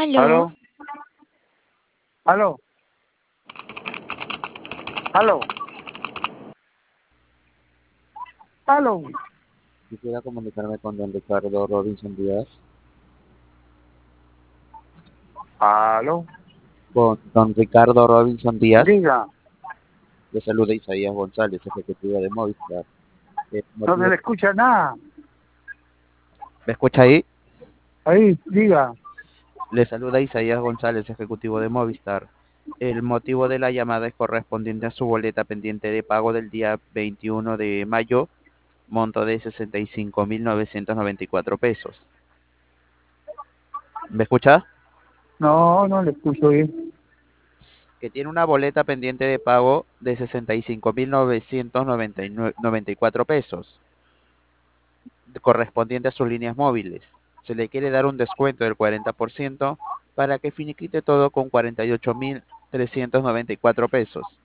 Aló, Aló, aló, aló, aló, Quisiera comunicarme con don Ricardo Robinson Díaz. aló, Con don Ricardo Robinson Díaz, diga, le saluda Isaías González, ejecutivo de Movistar. no se le escucha nada. ¿Me escucha ahí? Ahí, diga. Le saluda Isaías González, ejecutivo de Movistar. El motivo de la llamada es correspondiente a su boleta pendiente de pago del día 21 de mayo, monto de 65.994 pesos. ¿Me escucha? No, no le escucho bien. Que tiene una boleta pendiente de pago de 65.994 pesos, correspondiente a sus líneas móviles. Se le quiere dar un descuento del 40% para que finiquite todo con 48.394 pesos.